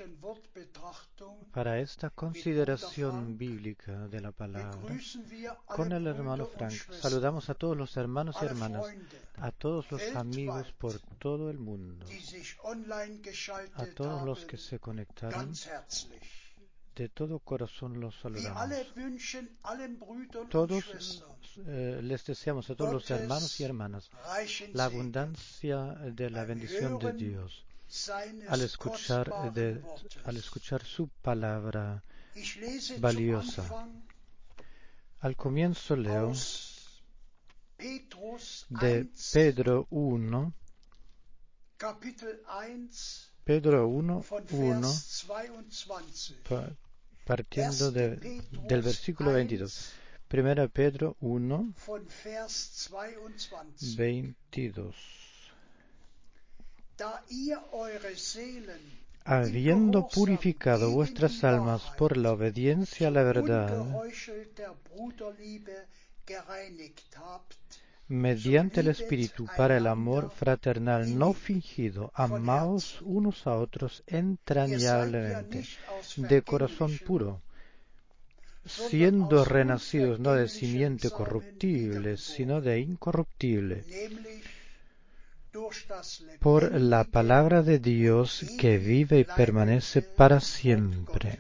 para esta consideración bíblica de la palabra con el hermano Frank. Saludamos a todos los hermanos y hermanas, a todos los amigos por todo el mundo, a todos los que se conectaron. De todo corazón los saludamos. Todos les deseamos a todos los hermanos y hermanas la abundancia de la bendición de Dios al escuchar su palabra valiosa. Al comienzo leo de Pedro 1, partiendo del versículo 22. Primera Pedro 1, 22. Habiendo purificado vuestras almas por la obediencia a la verdad, mediante el Espíritu para el amor fraternal no fingido, amaos unos a otros entrañablemente, de corazón puro, siendo renacidos no de simiente corruptible, sino de incorruptible, por la palabra de Dios que vive y permanece para siempre.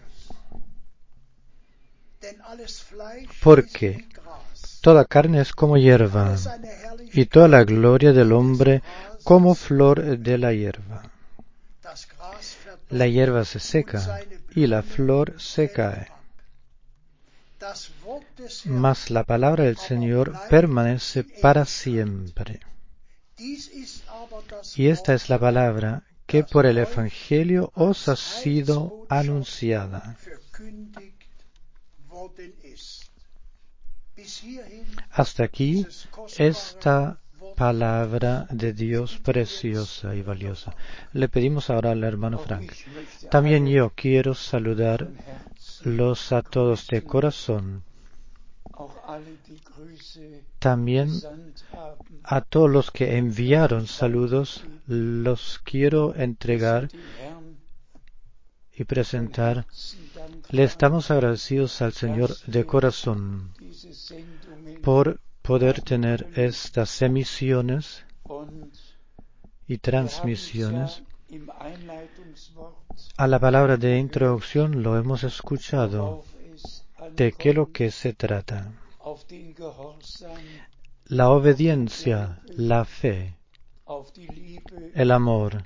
Porque toda carne es como hierba, y toda la gloria del hombre como flor de la hierba. La hierba se seca, y la flor se cae. Mas la palabra del Señor permanece para siempre. Y esta es la palabra que por el Evangelio os ha sido anunciada. Hasta aquí esta palabra de Dios preciosa y valiosa. Le pedimos ahora al hermano Frank. También yo quiero saludarlos a todos de corazón. También a todos los que enviaron saludos, los quiero entregar y presentar. Le estamos agradecidos al Señor de corazón por poder tener estas emisiones y transmisiones. A la palabra de introducción lo hemos escuchado. ¿De qué lo que se trata? La obediencia, la fe, el amor.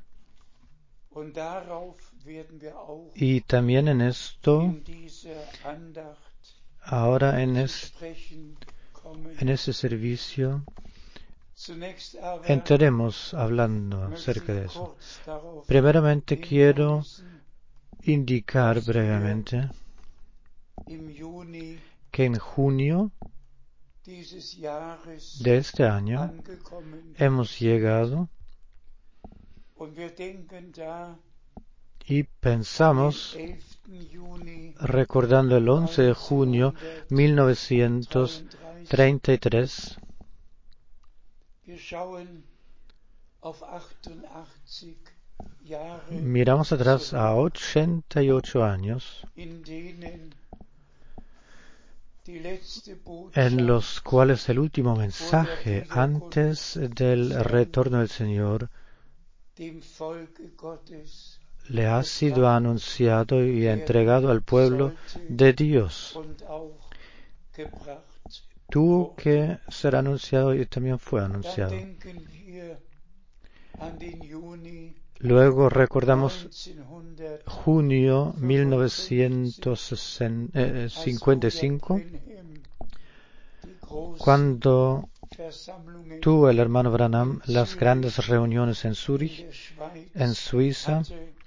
Y también en esto, ahora en este servicio, entraremos hablando acerca de eso. Primeramente quiero indicar brevemente que en junio de este año hemos llegado y pensamos, recordando el 11 de junio 1933, miramos atrás a 88 años en los cuales el último mensaje antes del retorno del Señor le ha sido anunciado y entregado al pueblo de Dios. Tuvo que ser anunciado y también fue anunciado. Luego recordamos junio 1955, cuando tuvo el hermano Branham las grandes reuniones en Zúrich, en Suiza,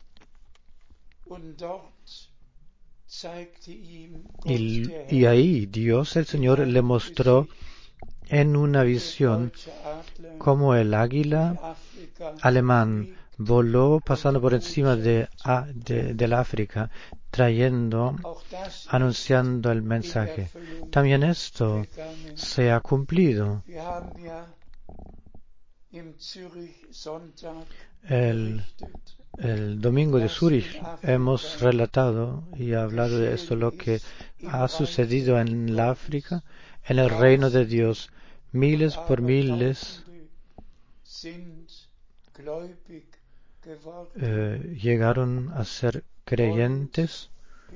y ahí Dios, el Señor, le mostró en una visión cómo el águila alemán voló pasando por encima de la África, anunciando el mensaje. También esto se ha cumplido. El el domingo de Zúrich hemos relatado y hablado de esto, lo que ha sucedido en la África, en el reino de Dios. Miles por miles llegaron a ser creyentes,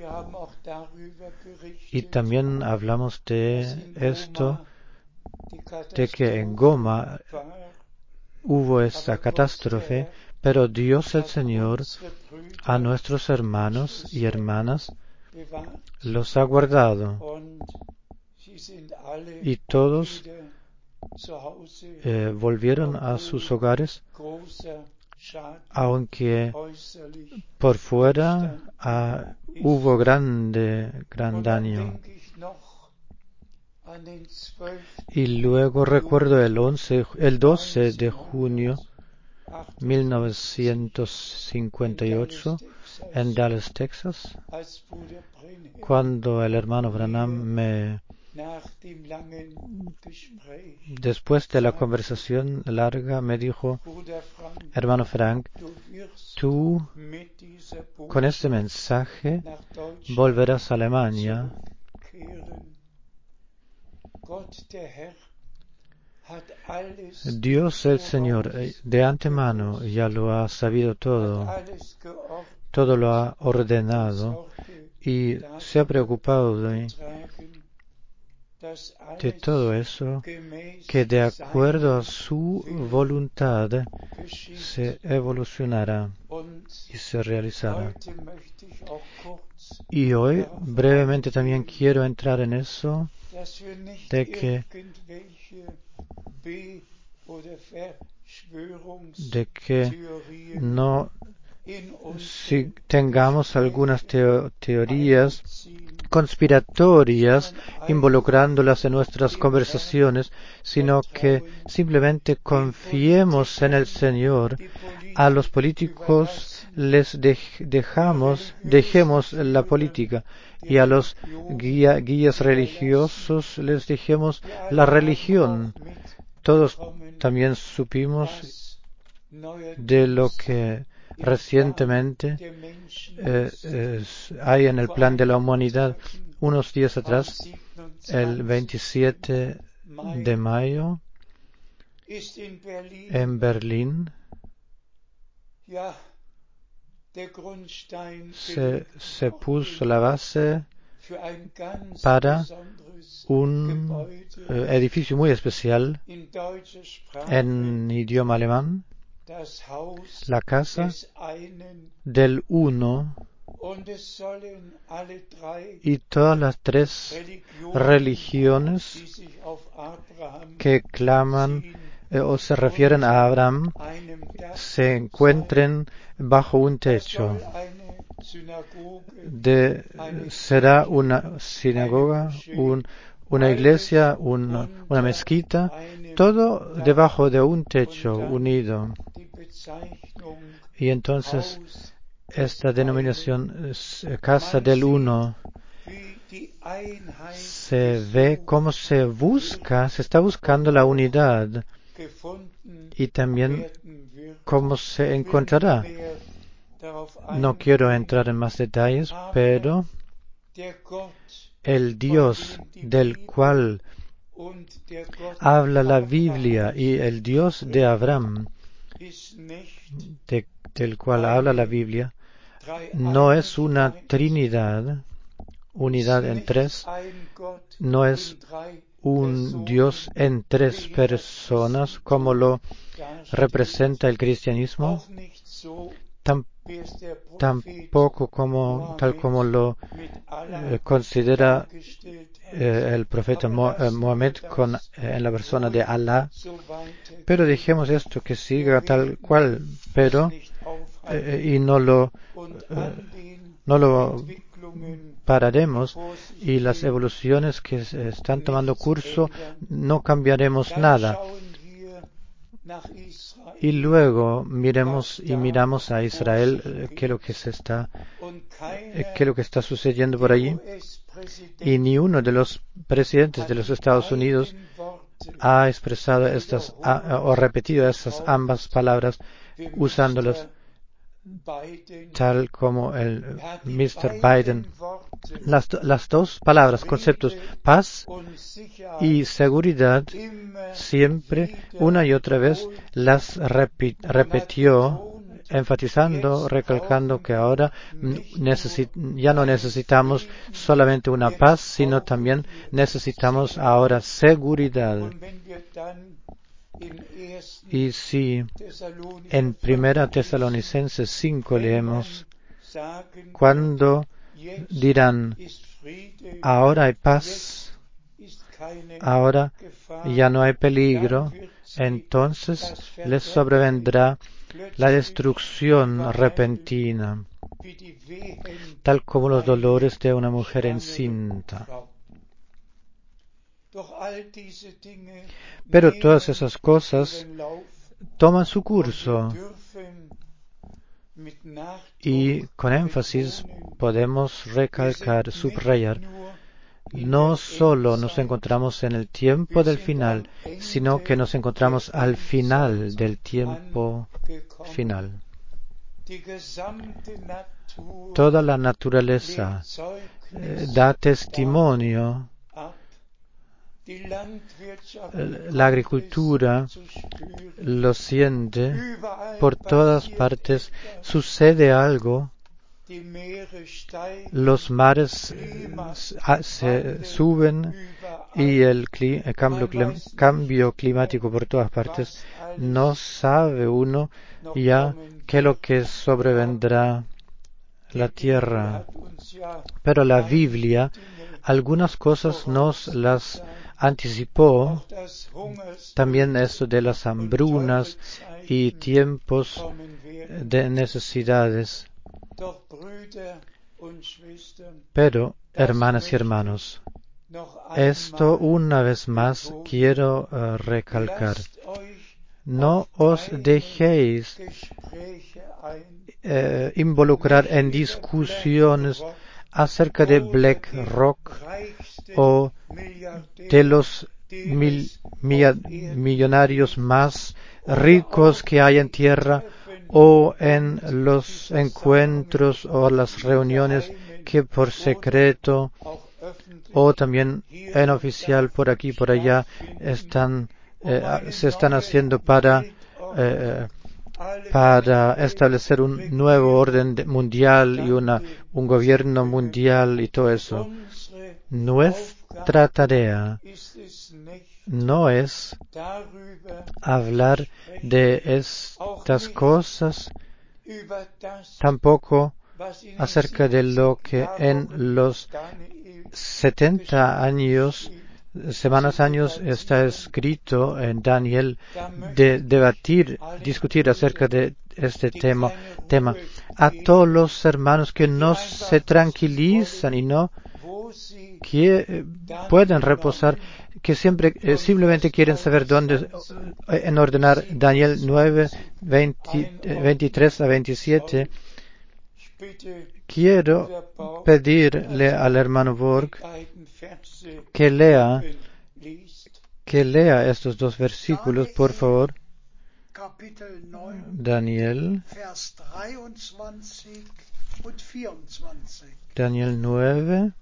y también hablamos de esto, de que en Goma hubo esta catástrofe, pero Dios el Señor a nuestros hermanos y hermanas los ha guardado, y todos volvieron a sus hogares, aunque por fuera hubo gran daño. Y luego recuerdo el 12 de junio 1958 en Dallas, Texas, cuando el hermano Branham después de la conversación larga me dijo: hermano Frank, tú con este mensaje volverás a Alemania. Dios el Señor de antemano ya lo ha sabido todo lo ha ordenado, y se ha preocupado de todo eso, que de acuerdo a su voluntad se evolucionará y se realizará. Y hoy brevemente también quiero entrar en eso, de que no si tengamos algunas teorías conspiratorias involucrándolas en nuestras conversaciones, sino que simplemente confiemos en el Señor. A los políticos les dejemos la política, y a los guías religiosos les dejemos la religión. Todos también supimos de lo que recientemente hay en el plan de la humanidad. Unos días atrás, el 27 de mayo, en Berlín, se puso la base para un edificio muy especial en idioma alemán, la casa del uno, y todas las tres religiones que claman o se refieren a Abraham se encuentren bajo un techo. Será una sinagoga, una iglesia, una mezquita, todo debajo de un techo unido. Y entonces esta denominación, Casa del Uno, se ve cómo se está buscando la unidad, y también cómo se encontrará. No quiero entrar en más detalles, pero el Dios del cual habla la Biblia y el Dios de Abraham, del cual habla la Biblia, no es una Trinidad, unidad en tres, no es un Dios en tres personas como lo representa el cristianismo, tampoco tal como lo considera el profeta Mohammed en la persona de Alá. Pero dejemos esto que siga tal cual, pero y no lo pararemos, y las evoluciones que están tomando curso no cambiaremos nada. Y luego miramos a Israel, qué es lo que está sucediendo por allí, y ni uno de los presidentes de los Estados Unidos ha expresado o repetido estas ambas palabras usándolas. tal como el Mr. Biden. Las dos palabras, conceptos, paz y seguridad, siempre, una y otra vez, las repitió, enfatizando, recalcando que ahora ya no necesitamos solamente una paz, sino también necesitamos ahora seguridad. Y si en 1 Tesalonicenses 5 leemos, cuando dirán, ahora hay paz, ahora ya no hay peligro, entonces les sobrevendrá la destrucción repentina, tal como los dolores de una mujer encinta. Pero todas esas cosas toman su curso y con énfasis podemos recalcar, subrayar, no solo nos encontramos en el tiempo del final, sino que nos encontramos al final del tiempo final. Toda la naturaleza da testimonio. La agricultura lo siente, por todas partes sucede algo, los mares se suben y el cambio climático por todas partes, no sabe uno ya qué es lo que sobrevendrá la tierra. Pero la Biblia algunas cosas nos las anticipó, también eso de las hambrunas y tiempos de necesidades. Pero, hermanas y hermanos, esto una vez más quiero recalcar. No os dejéis involucrar en discusiones acerca de BlackRock o de los millonarios más ricos que hay en tierra o en los encuentros o las reuniones que por secreto o también en oficial por aquí y por allá se están haciendo para establecer un nuevo orden mundial y un gobierno mundial y todo eso. Nuestra tarea no es hablar de estas cosas, tampoco acerca de lo que en los 70 años, está escrito en Daniel, de discutir acerca de este tema. A todos los hermanos que no se tranquilizan y no pueden reposar, que simplemente quieren saber dónde ordenar Daniel 9, 23 a 27. Quiero pedirle al hermano Borg que lea estos dos versículos, por favor. Daniel 9,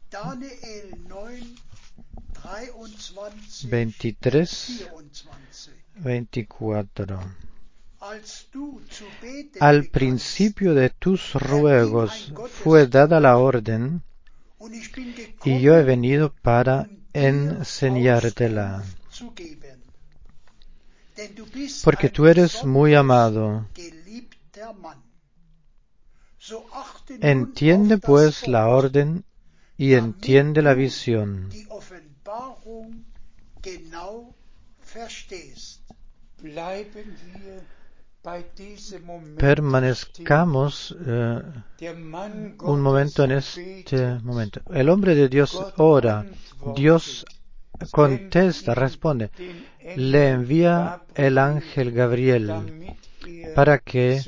23, 24. Al principio de tus ruegos fue dada la orden, y yo he venido para enseñártela. Porque tú eres muy amado. Entiende pues la orden y entiende la visión. Permanezcamos un momento en este momento. El hombre de Dios ora, Dios contesta, responde, le envía el ángel Gabriel para que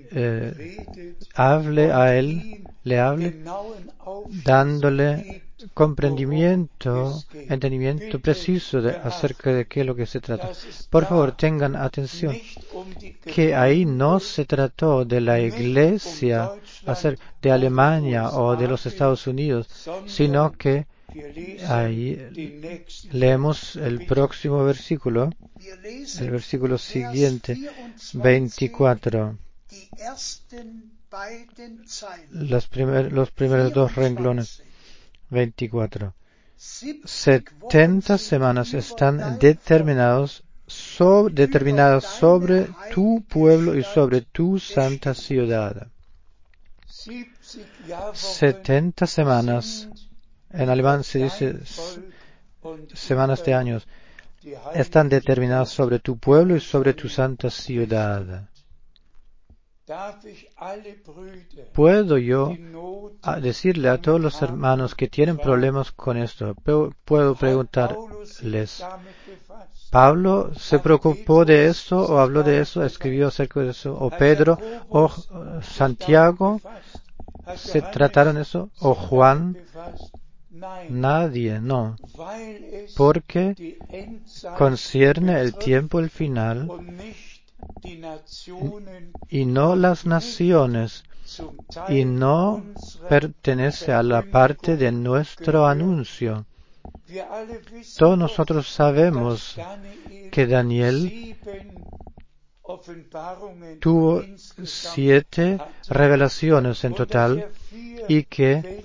le hable, dándole entendimiento preciso acerca de qué es lo que se trata. Por favor, tengan atención, que ahí no se trató de la iglesia de Alemania o de los Estados Unidos, sino que ahí leemos el próximo versículo, el versículo siguiente, 24. Los primeros dos renglones, 24. 70 semanas están determinadas sobre tu pueblo y sobre tu santa ciudad. 70 semanas, en alemán se dice semanas de años, están determinadas sobre tu pueblo y sobre tu santa ciudad. ¿Puedo yo decirle a todos los hermanos que tienen problemas con esto? Puedo preguntarles, ¿Pablo se preocupó de eso o habló de eso, escribió acerca de eso? ¿O Pedro o Santiago se trataron eso? ¿O Juan? Nadie, no. Porque concierne el tiempo, el final, y no las naciones, y no pertenece a la parte de nuestro anuncio. Todos nosotros sabemos que Daniel tuvo 7 revelaciones en total y que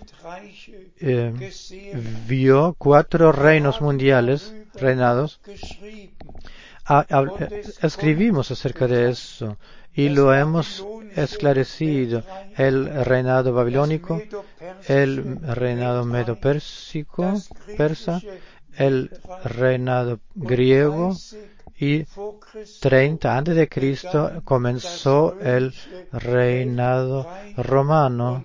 vio 4 reinos mundiales reinados. Escribimos acerca de eso y lo hemos esclarecido. El reinado babilónico, el reinado persa, el reinado griego, y 30 antes de Cristo comenzó el reinado romano,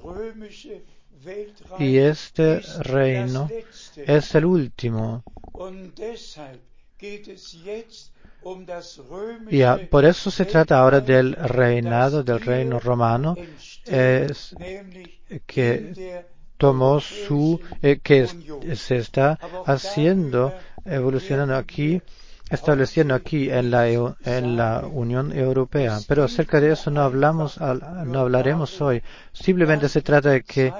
y este reino es el último. Y por eso se trata ahora del reino romano, que tomó que se está haciendo, evolucionando aquí, estableciendo aquí en la Unión Europea. Pero acerca de eso no hablaremos hoy. Simplemente se trata de que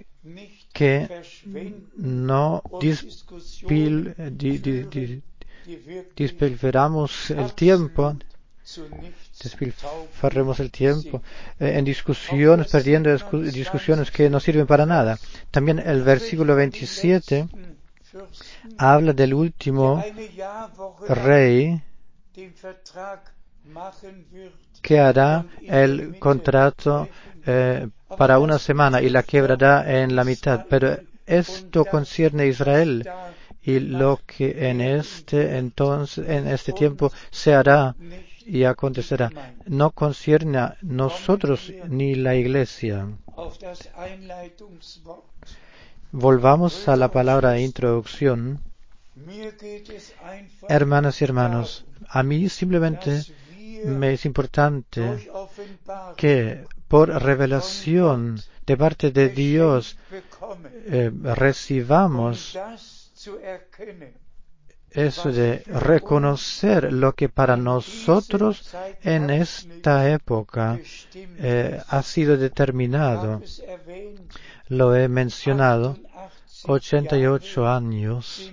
no despilfarremos el tiempo, en discusiones, perdiendo discusiones que no sirven para nada. También el versículo 27 habla del último rey que hará el contrato para una semana y la quebrará en la mitad. Pero esto concierne a Israel, y lo que en este tiempo se hará y acontecerá no concierne a nosotros ni la iglesia. Volvamos a la palabra de introducción. Hermanas y hermanos, a mí simplemente me es importante que por revelación de parte de Dios recibamos eso de reconocer lo que para nosotros en esta época ha sido determinado. Lo he mencionado, 88 años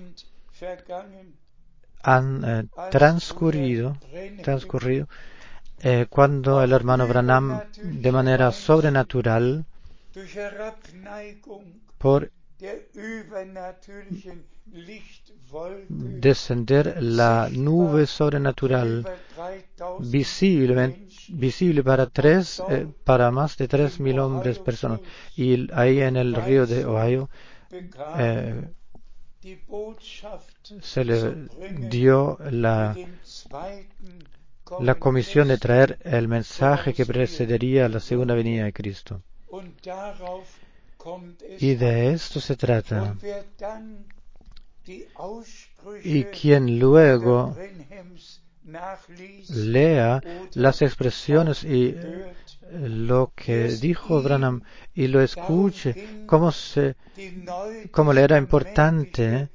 han transcurrido cuando el hermano Branham, de manera sobrenatural, por descender la nube sobrenatural visible para más de 3,000 hombres, personas, y ahí en el río de Ohio se le dio la comisión de traer el mensaje que precedería a la segunda venida de Cristo. Y de esto se trata. Y quien luego lea las expresiones y lo que dijo Branham y lo escuche, cómo le era importante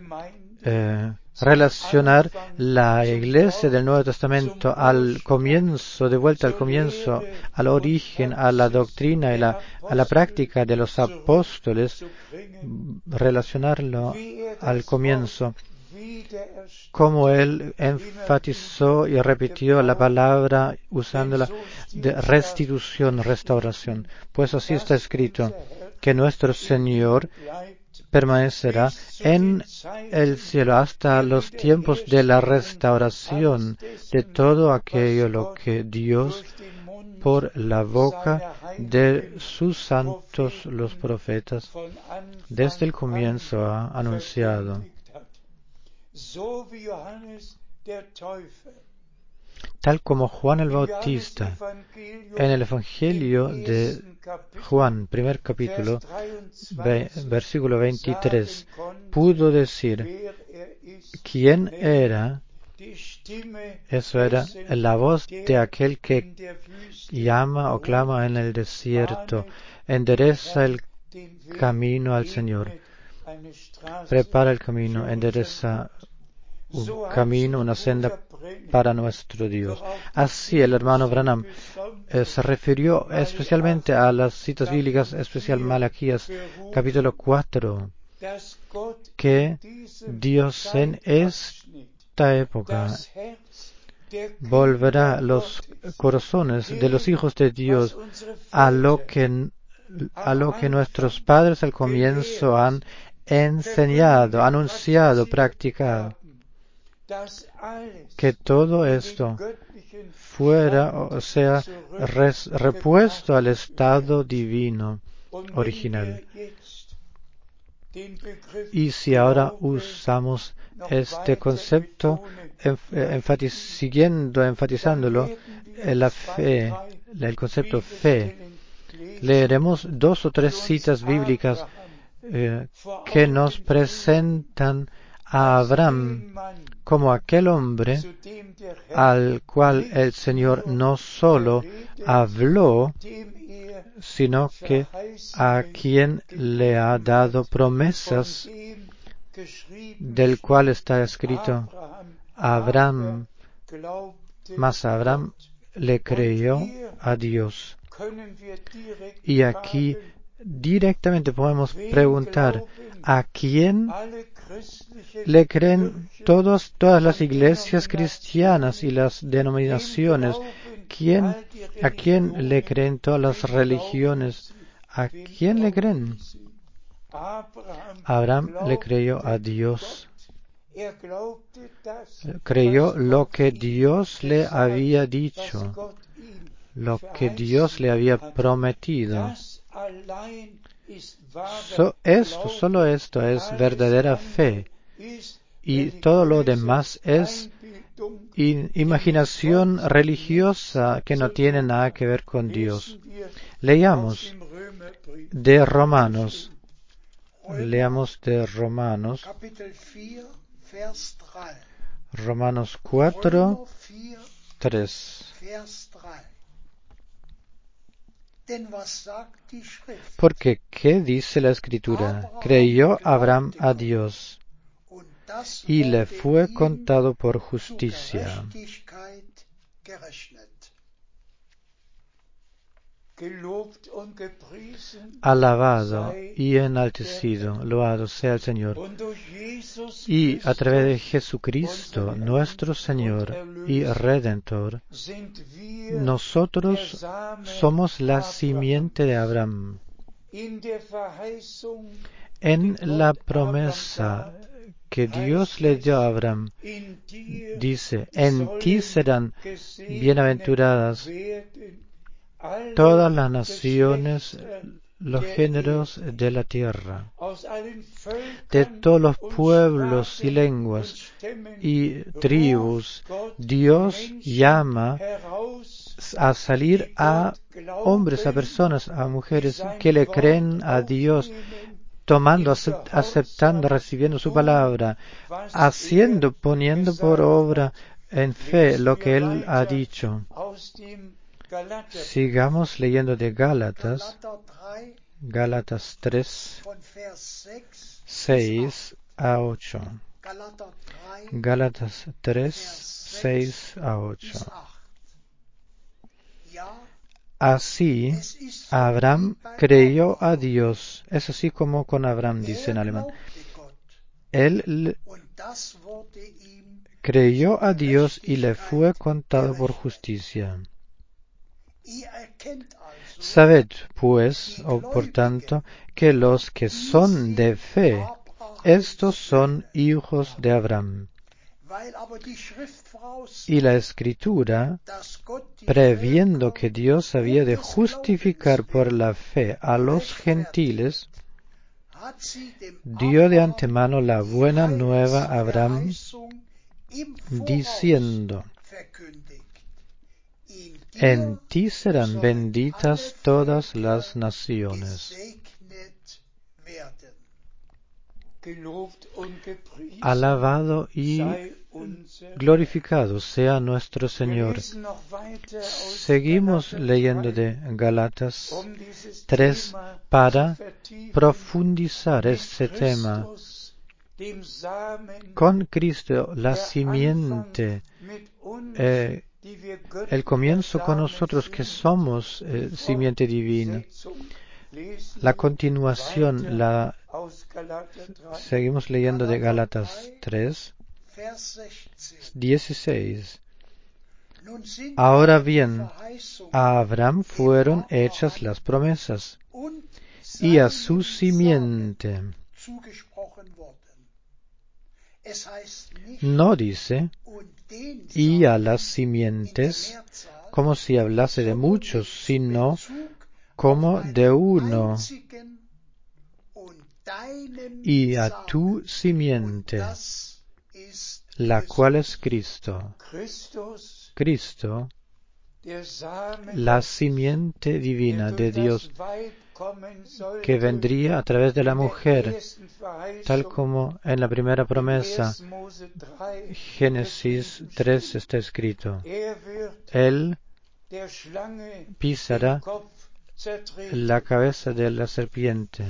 relacionar la iglesia del Nuevo Testamento al comienzo, de vuelta al comienzo, al origen, a la doctrina y a la práctica de los apóstoles, relacionarlo al comienzo, como él enfatizó y repitió la palabra usándola de restitución, restauración. Pues así está escrito, que nuestro Señor permanecerá en el cielo hasta los tiempos de la restauración de todo aquello lo que Dios por la boca de sus santos los profetas desde el comienzo ha anunciado. Tal como Juan el Bautista en el Evangelio de Juan, primer capítulo, versículo 23, pudo decir quién era. Eso era la voz de aquel que llama o clama en el desierto, endereza el camino al Señor, prepara el camino, endereza un camino, una senda para nuestro Dios. Así el hermano Branham se refirió especialmente a las citas bíblicas, especial Malaquías capítulo 4, que Dios en esta época volverá los corazones de los hijos de Dios a lo que nuestros padres al comienzo han enseñado, anunciado, practicado. Que todo esto fuera, o sea, repuesto al estado divino original. Y si ahora usamos este concepto, enfatizándolo, la fe, el concepto fe, leeremos 2 o 3 citas bíblicas que nos presentan a Abraham como aquel hombre al cual el Señor no solo habló, sino que a quien le ha dado promesas, del cual está escrito, Abraham, mas Abraham le creyó a Dios. Y aquí directamente podemos preguntar, ¿a quién le creen todas las iglesias cristianas y las denominaciones? ¿A quién le creen todas las religiones? ¿A quién le creen? Abraham le creyó a Dios. Creyó lo que Dios le había dicho, lo que Dios le había prometido. Solo esto es verdadera fe, y todo lo demás es imaginación religiosa que no tiene nada que ver con Dios. Leamos de Romanos, Romanos 4, 3. Porque, ¿qué dice la Escritura? Creyó Abraham a Dios, y le fue contado por justicia. Alabado y enaltecido, loado sea el Señor. Y a través de Jesucristo, nuestro Señor y Redentor, nosotros somos la simiente de Abraham. En la promesa que Dios le dio a Abraham, dice, en ti serán bienaventuradas todas las naciones, los géneros de la tierra, de todos los pueblos y lenguas y tribus. Dios llama a salir a hombres, a personas, a mujeres que le creen a Dios, tomando, aceptando, recibiendo su palabra, haciendo, poniendo por obra en fe lo que Él ha dicho. Sigamos leyendo de Gálatas 3, 6 a 8. Gálatas 3, 6 a 8. Así, Abraham creyó a Dios. Es así como con Abraham, dice en alemán. Él creyó a Dios y le fue contado por justicia. Sabed, pues, o por tanto, que los que son de fe, estos son hijos de Abraham. Y la Escritura, previendo que Dios había de justificar por la fe a los gentiles, dio de antemano la buena nueva a Abraham, diciendo: en ti serán benditas todas las naciones. Alabado y glorificado sea nuestro Señor. Seguimos leyendo de Gálatas 3 para profundizar este tema. Con Cristo, la simiente, el comienzo con nosotros que somos simiente divina. La continuación, seguimos leyendo de Gálatas 3, 16. Ahora bien, a Abraham fueron hechas las promesas, y a su simiente. No dice, y a las simientes, como si hablase de muchos, sino como de uno, y a tu simiente, la cual es Cristo. Cristo, la simiente divina de Dios, que vendría a través de la mujer, tal como en la primera promesa, Génesis 3, está escrito. Él pisará la cabeza de la serpiente.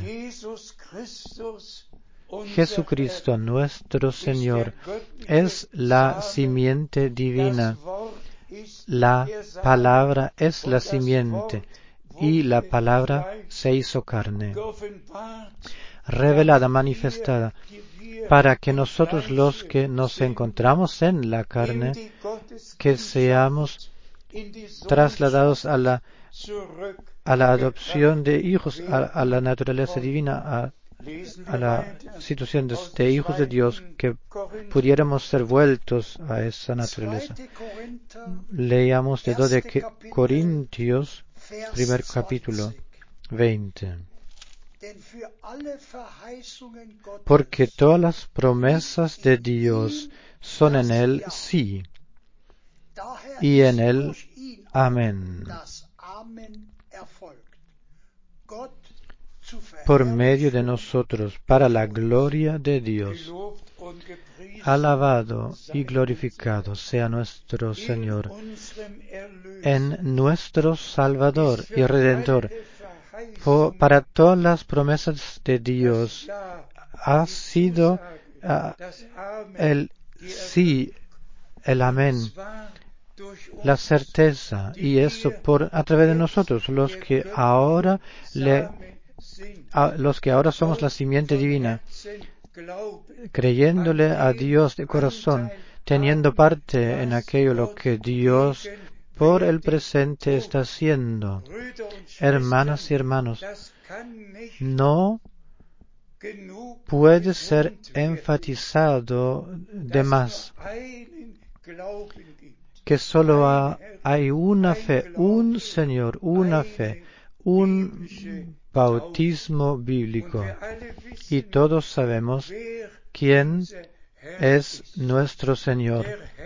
Jesucristo, nuestro Señor, es la simiente divina. La palabra es la simiente, y la palabra se hizo carne, revelada, manifestada, para que nosotros los que nos encontramos en la carne, que seamos trasladados a la adopción de hijos, a la naturaleza divina, a la situación de hijos de Dios, que pudiéramos ser vueltos a esa naturaleza. Leamos de 2 de Corintios, primer capítulo, 20. Porque todas las promesas de Dios son en Él sí, y en Él amén, por medio de nosotros, para la gloria de Dios. Alabado y glorificado sea nuestro Señor, en nuestro Salvador y Redentor. Para todas las promesas de Dios ha sido el sí, el amén, la certeza, y eso a través de nosotros, los que ahora somos la simiente divina, creyéndole a Dios de corazón, teniendo parte en aquello lo que Dios por el presente está haciendo. Hermanas y hermanos, no puede ser enfatizado de más que solo hay una fe, un Señor, una fe, un bautismo bíblico. Y todos sabemos quién es nuestro Señor.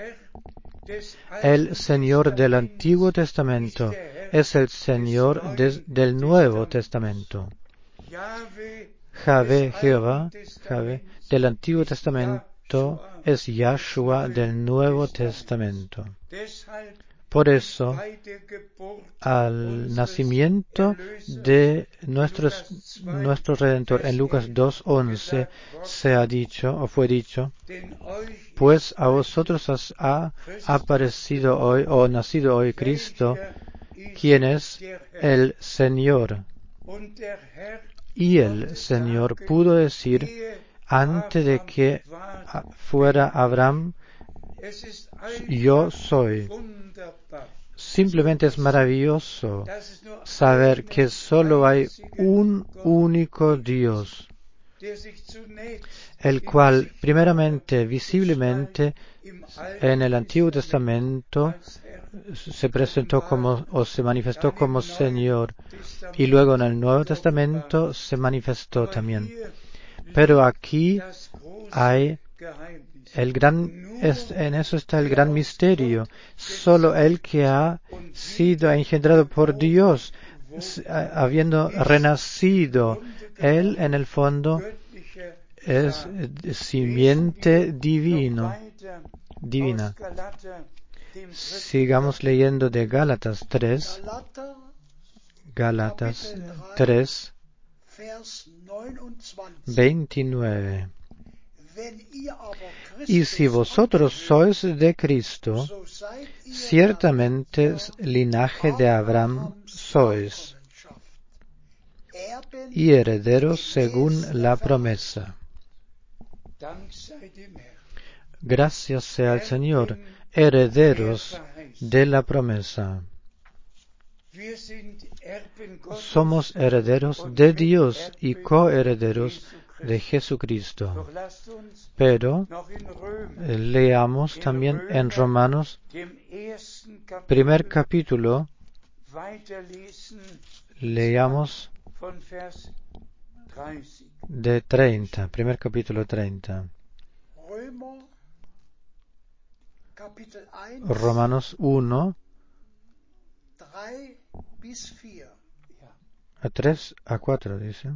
El Señor del Antiguo Testamento es el Señor del Nuevo Testamento. Jehová del Antiguo Testamento Cristo es Yahshua del Nuevo Testamento. Por eso, al nacimiento de nuestro Redentor en Lucas 2:11 se ha dicho, o fue dicho, pues a vosotros ha aparecido hoy, o nacido hoy Cristo, quien es el Señor. Y el Señor pudo decir, antes de que fuera Abraham, yo soy. Simplemente es maravilloso saber que solo hay un único Dios, el cual primeramente, visiblemente, en el Antiguo Testamento se presentó como, o se manifestó como Señor, y luego en el Nuevo Testamento se manifestó también. Pero aquí hay en eso está el gran misterio. Solo el que ha sido engendrado por Dios, habiendo renacido, él en el fondo es simiente divina. Sigamos leyendo de Gálatas 3, Gálatas 3, 29. Y si vosotros sois de Cristo, ciertamente linaje de Abraham sois, y herederos según la promesa. Gracias sea al Señor, herederos de la promesa. Somos herederos de Dios y coherederos de Jesucristo. Pero leamos también en Romanos, primer capítulo, leamos de 30, primer capítulo 30. Romanos 1, a 3 a 4 dice.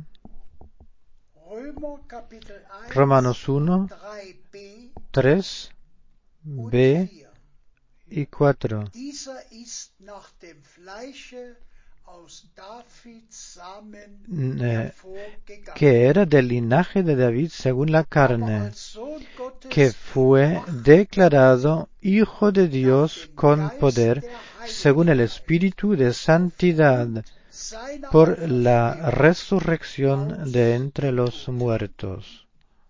Romanos 1, 3, b y 4. Que era del linaje de David según la carne, que fue declarado Hijo de Dios con poder, según el Espíritu de Santidad, por la resurrección de entre los muertos.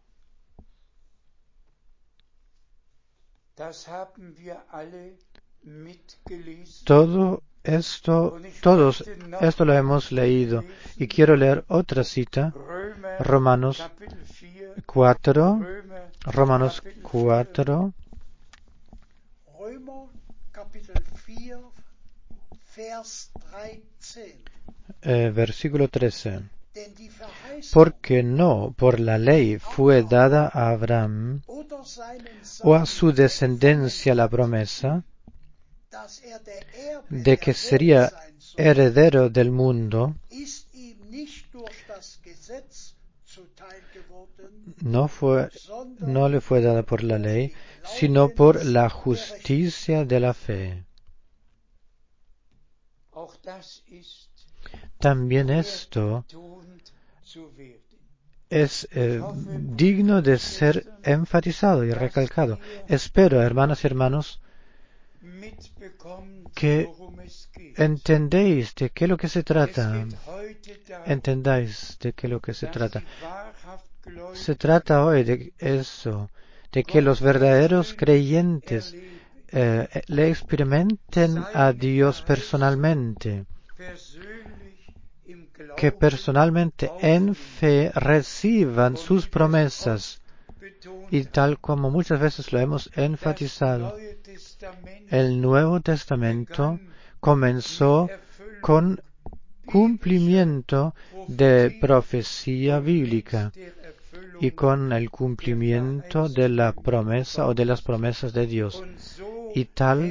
Todos esto lo hemos leído, y quiero leer otra cita, Romanos 4, versículo 13. Porque no por la ley fue dada a Abraham o a su descendencia la promesa de que sería heredero del mundo, no le fue dada por la ley, sino por la justicia de la fe. También esto es digno de ser enfatizado y recalcado. Espero, hermanas y hermanos, que entendéis de qué es lo que se trata. Entendáis de qué es lo que se trata. Se trata hoy de eso, de que los verdaderos creyentes le experimenten a Dios personalmente, que personalmente en fe reciban sus promesas, y tal como muchas veces lo hemos enfatizado, el Nuevo Testamento comenzó con cumplimiento de profecía bíblica y con el cumplimiento de la promesa o de las promesas de Dios. Y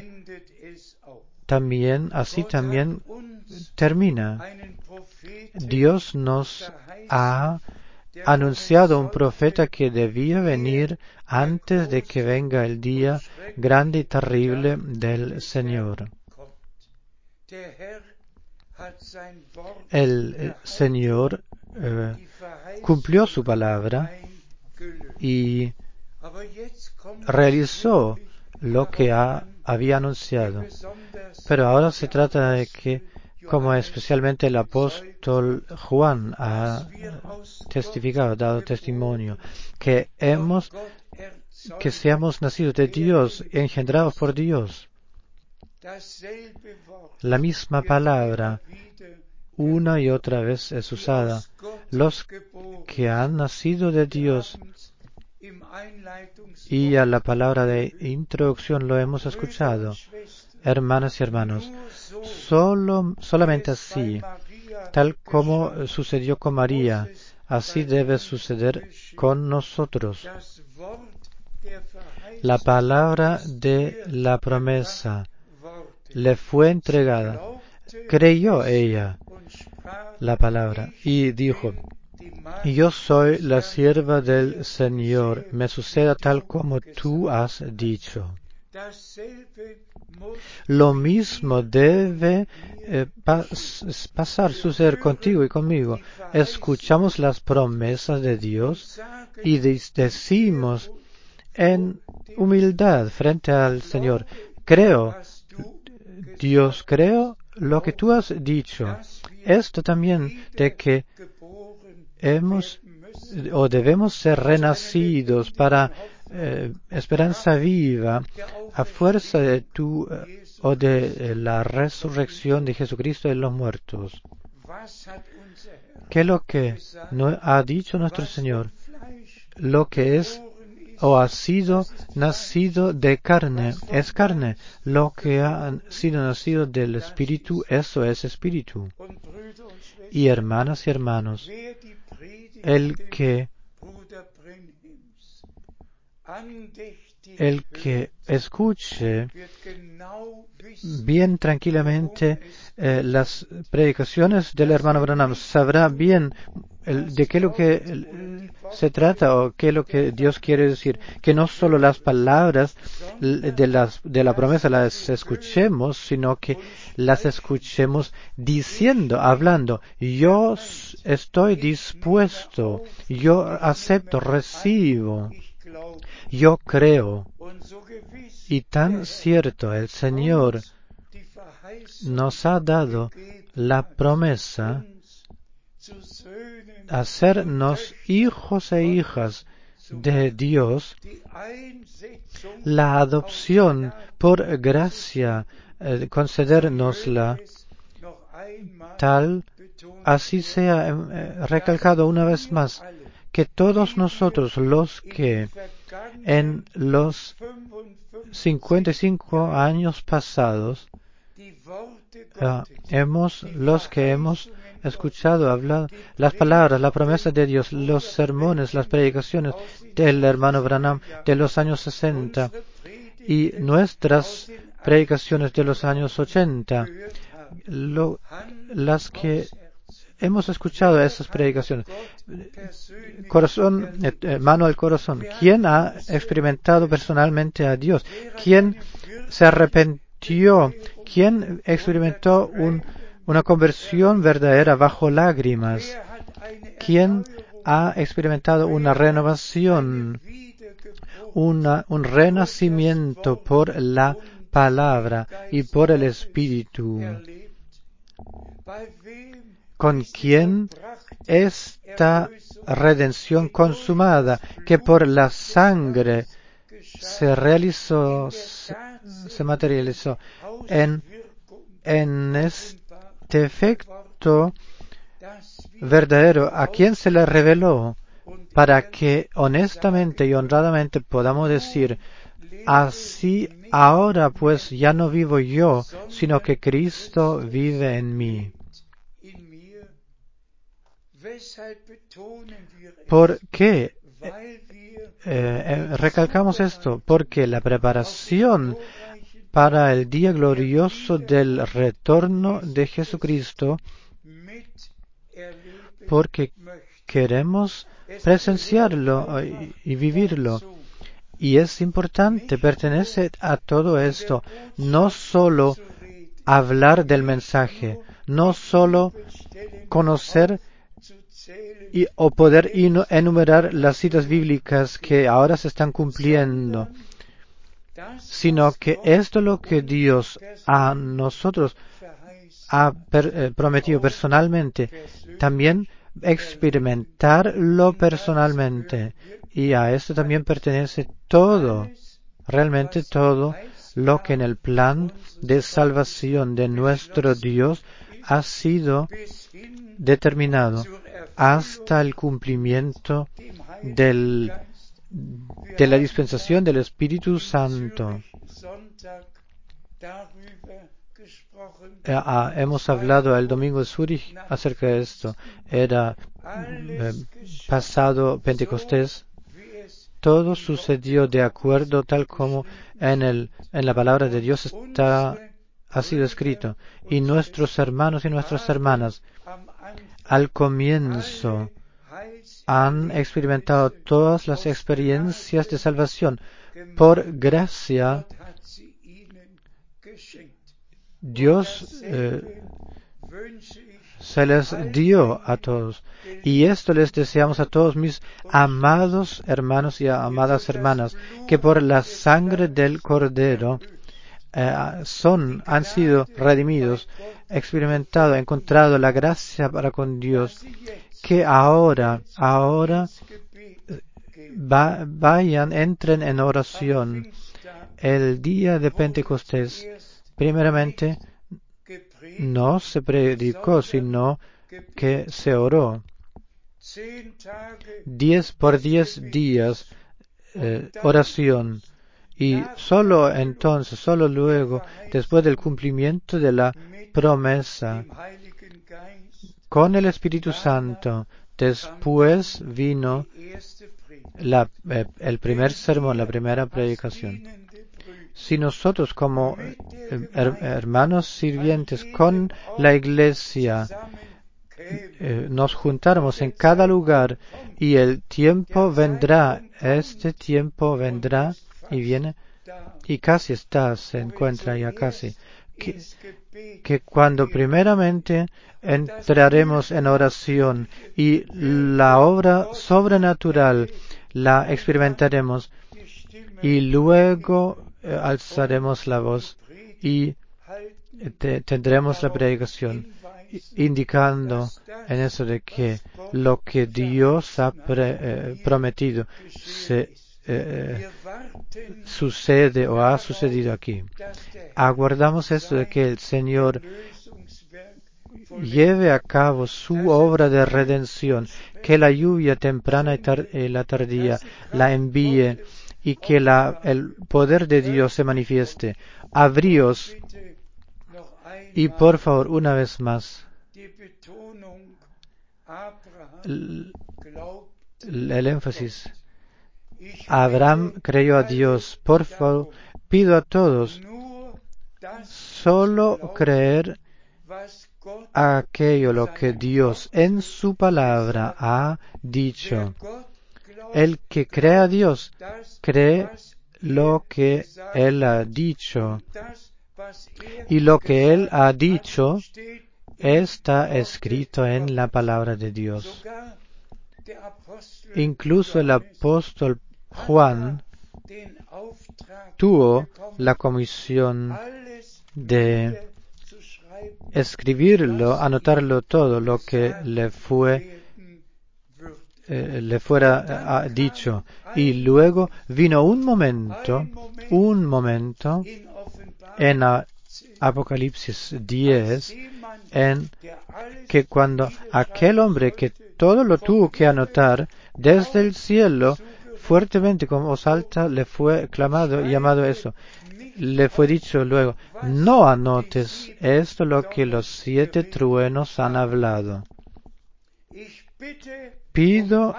así también termina. Dios nos ha anunciado un profeta que debía venir antes de que venga el día grande y terrible del Señor. El Señor cumplió su palabra y realizó lo que había anunciado. Pero ahora se trata de que, como especialmente el apóstol Juan ha testificado, dado testimonio, que seamos nacidos de Dios, engendrados por Dios. La misma palabra una y otra vez es usada. Los que han nacido de Dios, y a la palabra de introducción lo hemos escuchado. Hermanas y hermanos, solamente así, tal como sucedió con María, así debe suceder con nosotros. La palabra de la promesa le fue entregada. Creyó ella la palabra y dijo: yo soy la sierva del Señor, me suceda tal como tú has dicho. Lo mismo debe suceder contigo y conmigo. Escuchamos las promesas de Dios y decimos en humildad frente al Señor: creo, Dios, creo lo que tú has dicho. Esto también de que debemos ser renacidos para esperanza viva a fuerza de la resurrección de Jesucristo de los muertos. ¿Qué es lo que ha dicho nuestro Señor? Lo que es o ha sido nacido de carne es carne. Lo que ha sido nacido del Espíritu, eso es Espíritu. Y hermanas y hermanos, el que escuche bien tranquilamente las predicaciones del hermano Branham sabrá bien de qué es lo que se trata o qué es lo que Dios quiere decir. Que no solo las palabras de la promesa las escuchemos, sino que las escuchemos diciendo, hablando: yo estoy dispuesto, yo acepto, recibo, yo creo. Y tan cierto el Señor nos ha dado la promesa hacernos hijos e hijas de Dios, la adopción por gracia, concedérnosla, tal así sea recalcado una vez más, que todos nosotros los que en los 55 años pasados los que hemos escuchado hablar las palabras, la promesa de Dios, los sermones, las predicaciones del hermano Branham de los años 60 y nuestras predicaciones de los años 80, las que hemos escuchado esas predicaciones, mano al corazón. ¿Quién ha experimentado personalmente a Dios? ¿Quién se arrepintió? ¿Quién experimentó una conversión verdadera bajo lágrimas? ¿Quién ha experimentado una renovación, un renacimiento por la palabra y por el Espíritu? ¿Con quién esta redención consumada, que por la sangre se realizó, se materializó en este efecto verdadero, a quién se le reveló, para que honestamente y honradamente podamos decir: así ahora pues ya no vivo yo, sino que Cristo vive en mí? ¿Por qué recalcamos esto? Porque la preparación para el día glorioso del retorno de Jesucristo, porque queremos presenciarlo y vivirlo. Y es importante, pertenece a todo esto, no solo hablar del mensaje, no solo conocer o poder enumerar las citas bíblicas que ahora se están cumpliendo, sino que esto es lo que Dios a nosotros ha prometido personalmente, también experimentarlo personalmente. Y a esto también pertenece todo, realmente todo lo que en el plan de salvación de nuestro Dios ha sido determinado hasta el cumplimiento de la dispensación del Espíritu Santo. Hemos hablado el domingo de Zurich acerca de esto. Era pasado Pentecostés. Todo sucedió de acuerdo tal como en la palabra de Dios ha sido escrito. Y nuestros hermanos y nuestras hermanas al comienzo han experimentado todas las experiencias de salvación. Por gracia, Dios se les dio a todos. Y esto les deseamos a todos mis amados hermanos y amadas hermanas, que por la sangre del Cordero han sido redimidos, experimentado, encontrado la gracia para con Dios, que ahora entren en oración. El día de Pentecostés, primeramente, no se predicó, sino que se oró. 10 días, oración. Y solo entonces, solo luego, después del cumplimiento de la promesa, con el Espíritu Santo, después vino el primer sermón, la primera predicación. Si nosotros como hermanos sirvientes con la iglesia nos juntáramos en cada lugar y el tiempo vendrá, este tiempo vendrá y viene y casi se encuentra ya casi, que cuando primeramente entraremos en oración y la obra sobrenatural la experimentaremos y luego alzaremos la voz y tendremos la predicación indicando en eso de que lo que Dios ha prometido sucede o ha sucedido aquí. Aguardamos esto de que el Señor lleve a cabo su obra de redención, que la lluvia temprana y la tardía la envíe y que el poder de Dios se manifieste. Abríos y por favor, una vez más, el énfasis. Abraham creyó a Dios. Por favor, pido a todos solo creer aquello lo que Dios en su palabra ha dicho. El que cree a Dios, cree lo que Él ha dicho. Y lo que Él ha dicho está escrito en la palabra de Dios. Incluso el apóstol Juan tuvo la comisión de escribirlo, anotarlo todo lo que le fuera dicho. Y luego vino un momento en Apocalipsis 10 en que cuando aquel hombre que todo lo tuvo que anotar desde el cielo fuertemente con voz alta le fue clamado y llamado eso. Le fue dicho luego, no anotes esto lo que los 7 truenos han hablado. Pido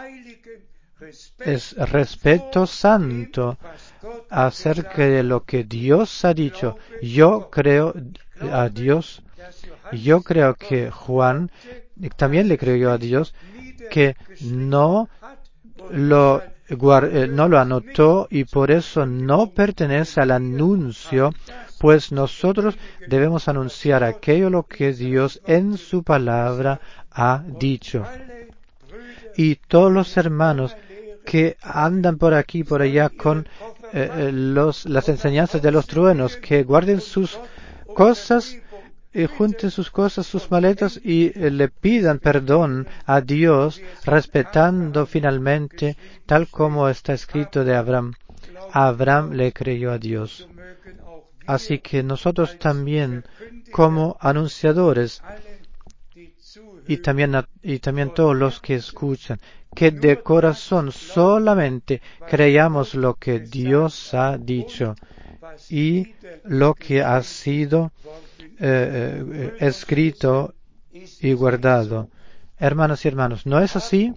respeto santo acerca de lo que Dios ha dicho. Yo creo a Dios Yo creo que Juan también le creyó a Dios, que no lo anotó y por eso no pertenece al anuncio, pues nosotros debemos anunciar aquello lo que Dios en su palabra ha dicho. Y todos los hermanos que andan por aquí, por allá con las enseñanzas de los truenos, que guarden sus cosas, junten sus cosas, sus maletas y le pidan perdón a Dios, respetando finalmente, tal como está escrito de Abraham. Abraham le creyó a Dios. Así que nosotros también, como anunciadores, y también todos los que escuchan, que de corazón solamente creamos lo que Dios ha dicho y lo que ha sido escrito y guardado. Hermanas y hermanos, ¿no es así?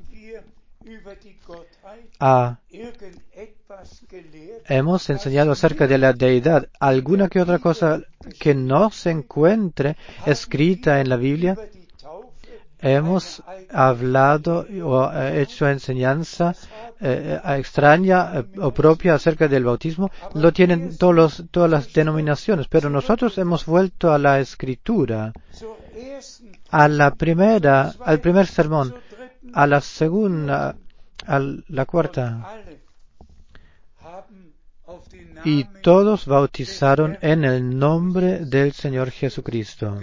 Hemos enseñado acerca de la deidad. ¿Alguna que otra cosa que no se encuentre escrita en la Biblia? Hemos hablado o hecho enseñanza extraña o propia acerca del bautismo. Lo tienen todas las denominaciones, pero nosotros hemos vuelto a la Escritura, al primer sermón, a la segunda, a la cuarta. Y todos bautizaron en el nombre del Señor Jesucristo.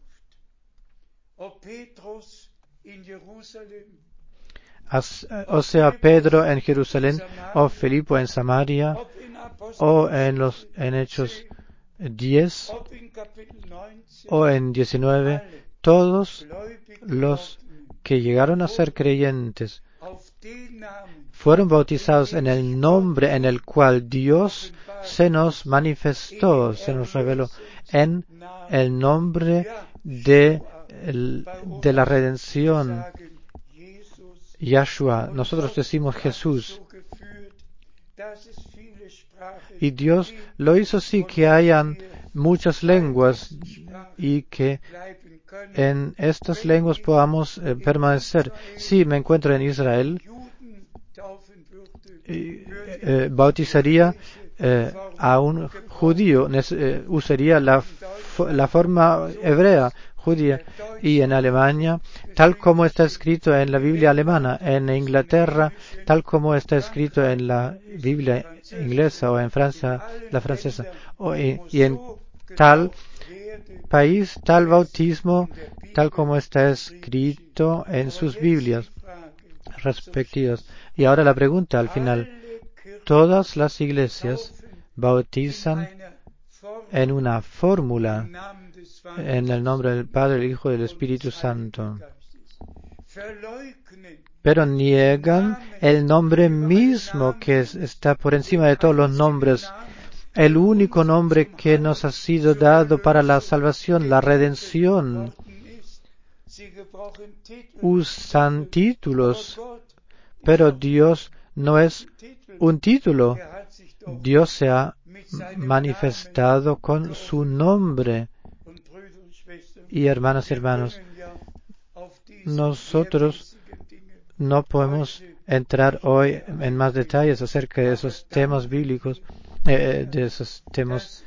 O sea, Pedro en Jerusalén, o Filipo en Samaria, o en Hechos 10, o en 19, todos los que llegaron a ser creyentes fueron bautizados en el nombre en el cual Dios se nos manifestó, se nos reveló, en el nombre de la redención, Yahshua. Nosotros decimos Jesús. Y Dios lo hizo así que hayan muchas lenguas y que en estas lenguas podamos permanecer. Si me encuentro en Israel, bautizaría a un judío, usaría la forma hebrea judía, y en Alemania, tal como está escrito en la Biblia alemana, en Inglaterra, tal como está escrito en la Biblia inglesa, o en Francia, la francesa, y en tal país, tal bautismo, tal como está escrito en sus Biblias respectivas. Y ahora la pregunta al final: todas las iglesias bautizan en una fórmula, en el nombre del Padre, del Hijo y del Espíritu Santo, pero niegan el nombre mismo que está por encima de todos los nombres, el único nombre que nos ha sido dado para la salvación, la redención. Usan títulos, pero Dios no es un título. Dios se ha manifestado con su nombre. Y hermanas y hermanos, nosotros no podemos entrar hoy en más detalles acerca de esos temas bíblicos, de esos temas,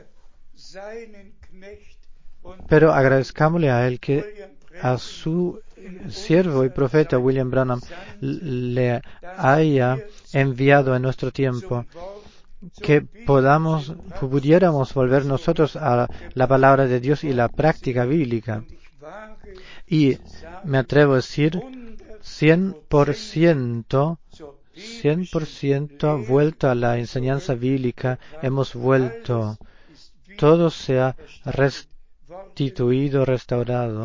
pero agradezcámosle a él que a su siervo y profeta William Branham le haya enviado en nuestro tiempo, que pudiéramos volver nosotros a la palabra de Dios y la práctica bíblica. Y me atrevo a decir 100% vuelto a la enseñanza bíblica, hemos vuelto. Todo se ha restituido, restaurado.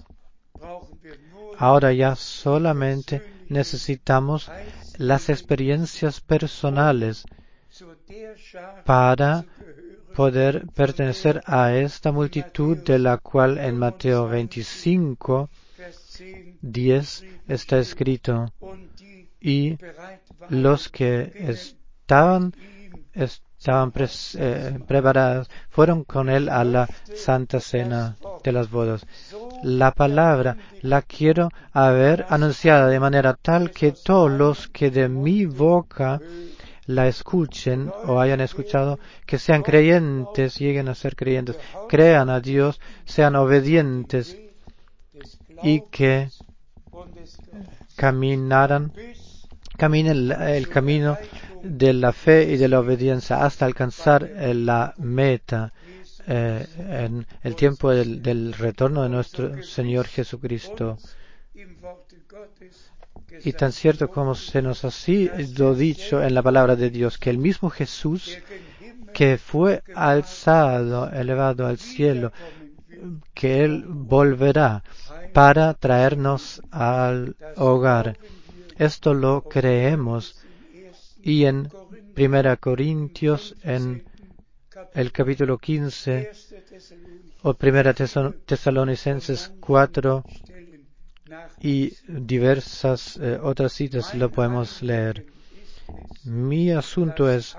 Ahora ya solamente necesitamos las experiencias personales para poder pertenecer a esta multitud de la cual en Mateo 25:10 está escrito: y los que estaban preparadas, fueron con él a la Santa Cena de las bodas. La palabra la quiero haber anunciada de manera tal que todos los que de mi boca la escuchen o hayan escuchado, que sean creyentes, lleguen a ser creyentes, crean a Dios, sean obedientes y que caminen el camino de la fe y de la obediencia hasta alcanzar la meta en el tiempo del retorno de nuestro Señor Jesucristo. Y tan cierto como se nos ha sido dicho en la palabra de Dios, que el mismo Jesús que fue elevado al cielo, que Él volverá para traernos al hogar. Esto lo creemos. Y en 1 Corintios, en el capítulo 15, o 1 Tesalonicenses 4, y diversas otras citas lo podemos leer. Mi asunto es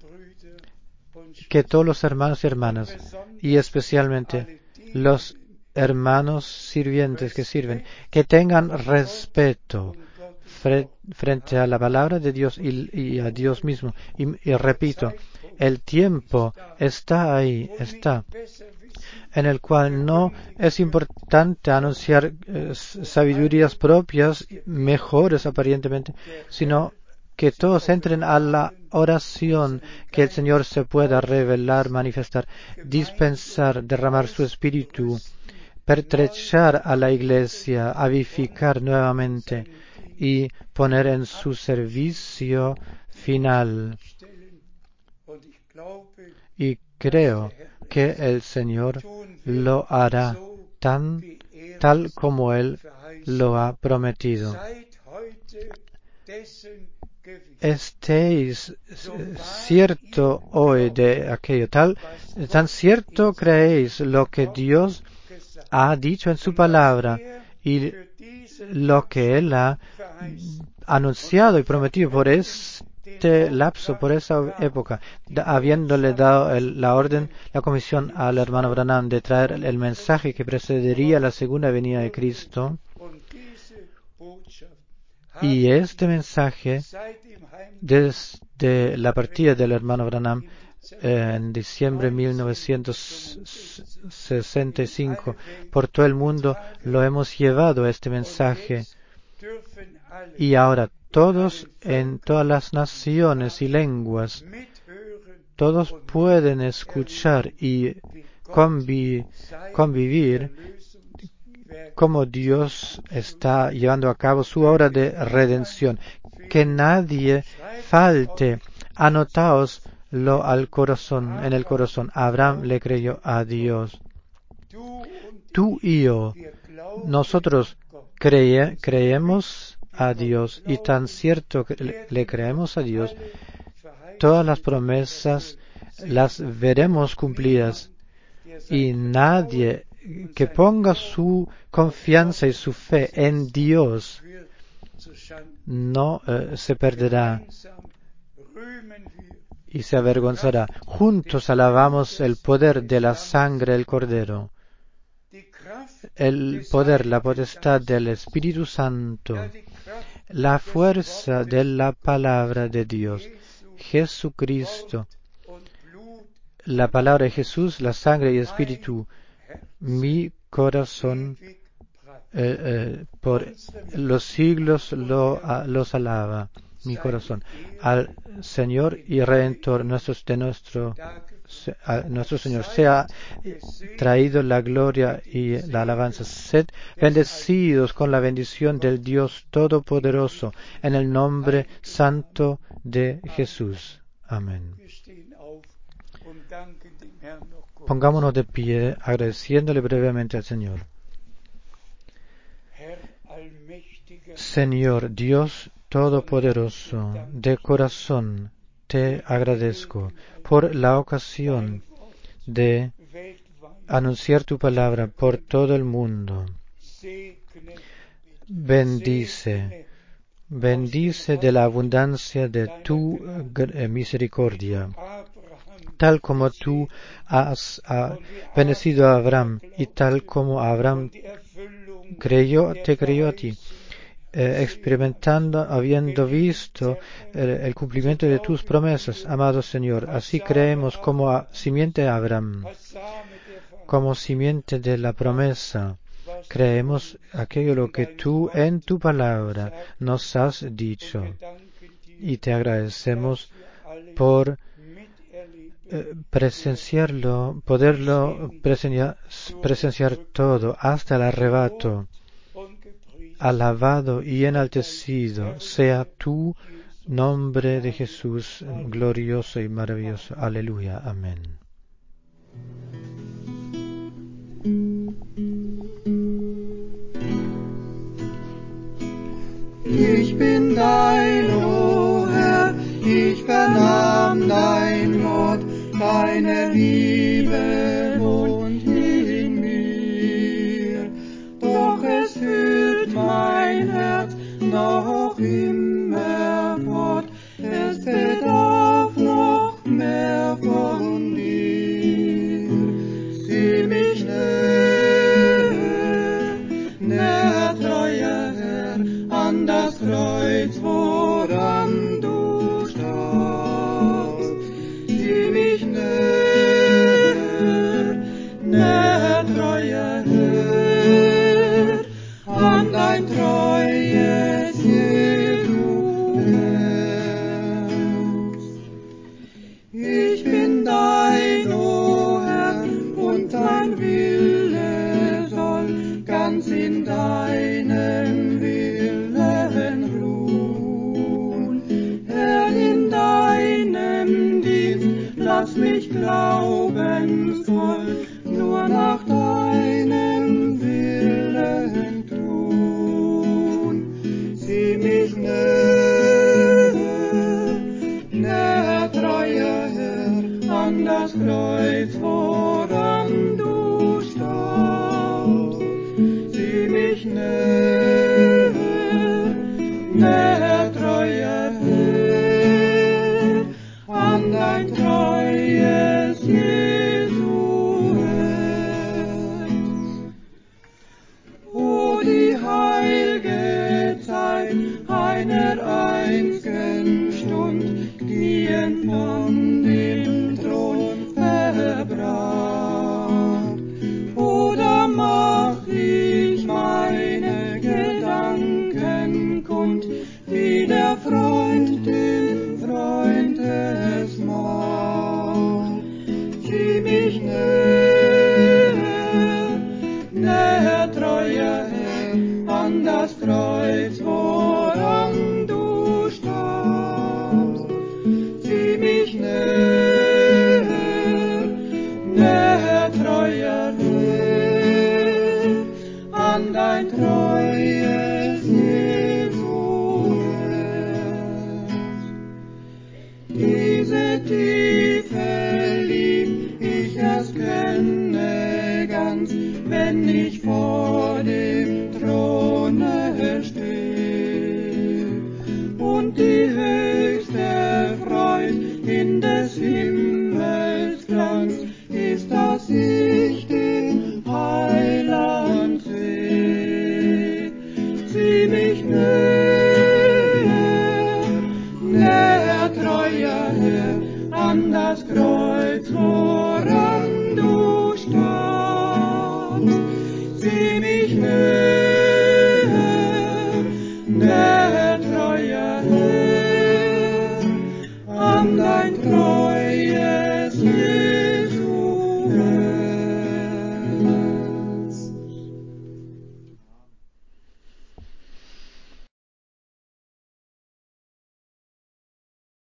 que todos los hermanos y hermanas, y especialmente los hermanos sirvientes que sirven, que tengan respeto frente a la palabra de Dios y a Dios mismo. Y repito, el tiempo está ahí, está, en el cual no es importante anunciar sabidurías propias, mejores aparentemente, sino que todos entren a la oración, que el Señor se pueda revelar, manifestar, dispensar, derramar su espíritu, pertrechar a la iglesia, avivificar nuevamente y poner en su servicio final. Y creo que el Señor lo hará tal como Él lo ha prometido. Estéis cierto hoy de aquello, tan cierto creéis lo que Dios ha dicho en su palabra y lo que Él ha anunciado y prometido por este lapso, por esa época, habiéndole dado la orden, la comisión al hermano Branham de traer el mensaje que precedería la segunda venida de Cristo. Y este mensaje, desde la partida del hermano Branham en diciembre de 1965, por todo el mundo lo hemos llevado este mensaje. Y ahora todos en todas las naciones y lenguas, todos pueden escuchar y convivir como Dios está llevando a cabo su obra de redención. Que nadie falte. Anotaoslo en el corazón. Abraham le creyó a Dios. Tú y yo, nosotros creemos a Dios, y tan cierto que le creemos a Dios, todas las promesas las veremos cumplidas, y nadie que ponga su confianza y su fe en Dios no se perderá y se avergonzará. Juntos alabamos el poder de la sangre del Cordero, el poder, la potestad del Espíritu Santo, la fuerza de la palabra de Dios, Jesucristo, la palabra de Jesús, la sangre y el Espíritu. Mi corazón por los siglos los alaba, mi corazón, al Señor y Redentor nuestro Señor. Sea traído la gloria y la alabanza. Sed bendecidos con la bendición del Dios Todopoderoso, en el nombre santo de Jesús. Amén. Pongámonos de pie, agradeciéndole brevemente al Señor. Señor Dios Todopoderoso, de corazón te agradezco por la ocasión de anunciar tu palabra por todo el mundo. Bendice de la abundancia de tu misericordia tal como tú has bendecido a Abraham, y tal como Abraham te creyó a ti, experimentando, habiendo visto el cumplimiento de tus promesas, amado Señor. Así creemos como simiente de Abraham, como simiente de la promesa. Creemos aquello lo que tú en tu palabra nos has dicho, y te agradecemos por presenciarlo, poderlo presenciar todo hasta el arrebato. Alabado y enaltecido sea tu nombre de Jesús, glorioso y maravilloso. Aleluya. Amén. Ich bin dein, o Herr, ich vernahm dein Wort, deine Liebe wohnt in mir. Doch es führt mein Herz noch immer fort, es bedarf noch mehr von dir. Sieh mich näher, treuer Herr, an das Kreuz, woran du starbst. Sieh mich näher, treuer Herr, an dein treues Jesu Herz. Ich bin dein, o Herr, und dein Wille soll ganz in deinem Willen ruhen. Herr, in deinem Dienst lass mich glaubensvoll nur nach deinem Willen tun. Sieh mich näher, treuer Herr, an das Kreuz, woran du starbst. Sieh mich näher, treuer Herr, an dein treues Jesu Herz. O die heilge Zeit einer einzigen Stund, die von dem Thron verbrach. Oder mach ich meine Gedanken kund, wie der Freund dem Freund es macht. Sieh mich näher, treuer Herr, an das Kreuz, woran du starbst. Sieh mich näher, treuer Herr, an dein treues Jesu Herz. Diese Tiefe lieb ich erst kenne ganz, wenn ich vor dem Throne stehe. Und die höchste Freud in des Himmels Glanz ist, dass ich den Heiland seh. Sieh mich näher, treuer Herr, an das Kreuz,